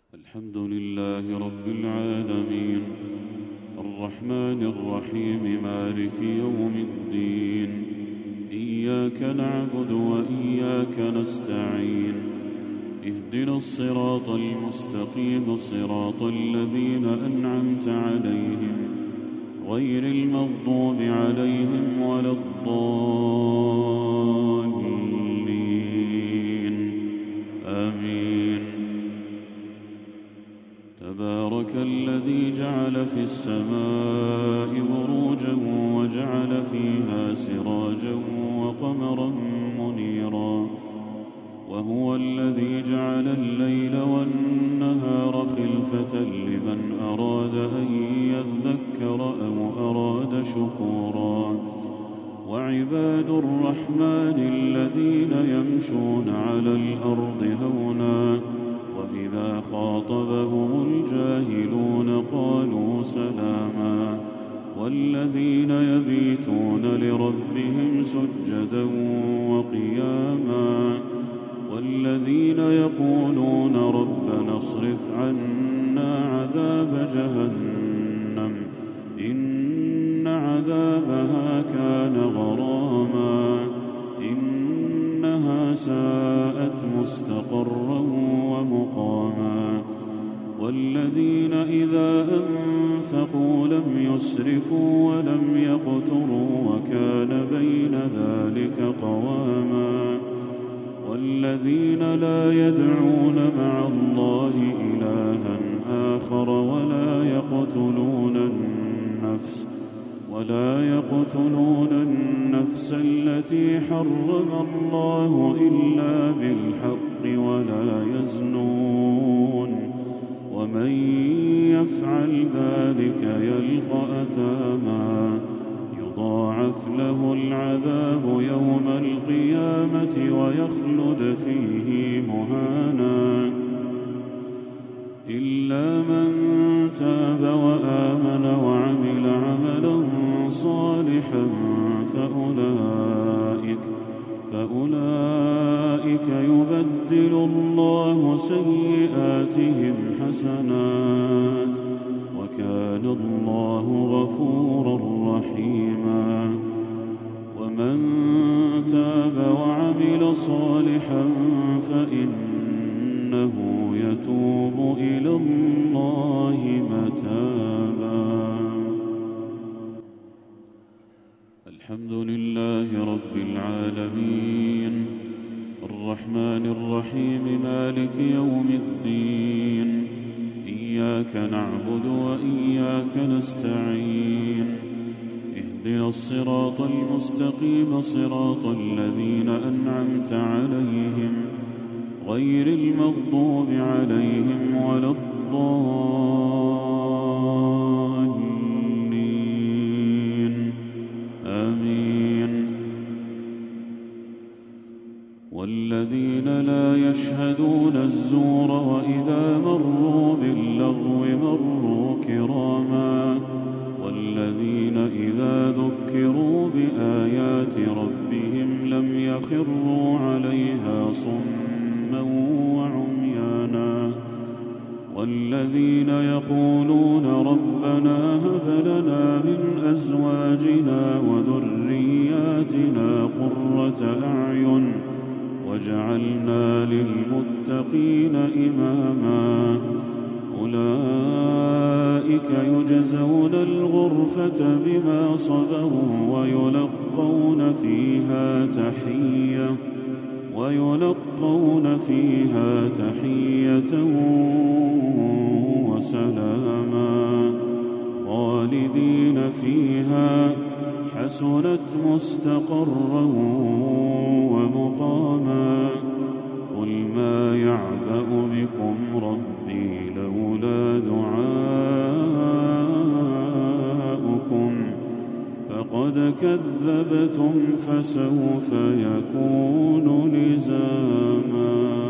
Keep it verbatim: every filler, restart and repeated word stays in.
الحمد لله رب العالمين الرحمن الرحيم مالك يوم الدين إياك نعبد وإياك نستعين اهدنا الصراط المستقيم صراط الذين أنعمت عليهم غير المغضوب عليهم ولا الضالين آمين. تبارك الذي جعل في السماء بروجا وجعل فيها سراجا وقمرا منيرا وهو الذي جعل الليل والنهار خلفة لمن أراد أن يذكر أو أراد شكورا وعباد الرحمن الذين يمشون على الأرض هونا وإذا خاطبهم الجاهلون قالوا سلاما والذين يبيتون لربهم سجدا وقياما والذين يقولون ربنا اصرف عنا عذاب جهنم إن عذابها كان غراما إنها ساءت مستقرا ومقاما والذين إذا أنفقوا لم يسرفوا ولم يقتروا وكان بين ذلك قواما والذين لا يدعون مع الله إلها آخر ولا يقتلون النفس ولا يقتلون النفس التي حرم الله إلا بالحق ولا يزنون ومن يفعل ذلك يلقى أثاما يضاعف له العذاب يوم القيامة ويخلد فيه مهانا إلا من تاب وآمن وعمل عملا صالحا فأولئك فأولئك يبدل الله سيئاتهم حسنات وكان الله غفورا رحيما ومن تاب وعمل صالحا فإنه يتوب إلى الله متابا. الحمد لله رب العالمين الرحمن الرحيم مالك يوم الدين إياك نعبد وإياك نستعين اهدنا الصراط المستقيم صراط الذين أنعمت عليهم غير المغضوب عليهم ولا الضالين آمين. والذين لا يشهدون الزور وإذا مروا باللغو مروا كراما والذين إذا ذكروا بآيات ربهم لم يخروا عليها صما وعميانا والذين يقولون ربنا هب لنا من أزواجنا وذرياتنا قرة أعين وجعلنا للمتقين إماما أولئك يجزون الغرفة بما صبروا ويلقون فيها تحية ويلقون فيها تحية وسلاما خالدين فيها حسنت مستقرا ومقاما قل ما يعبأ بكم ربي لولا دعاؤكم فقد كذبتم فسوف يكون لزاما.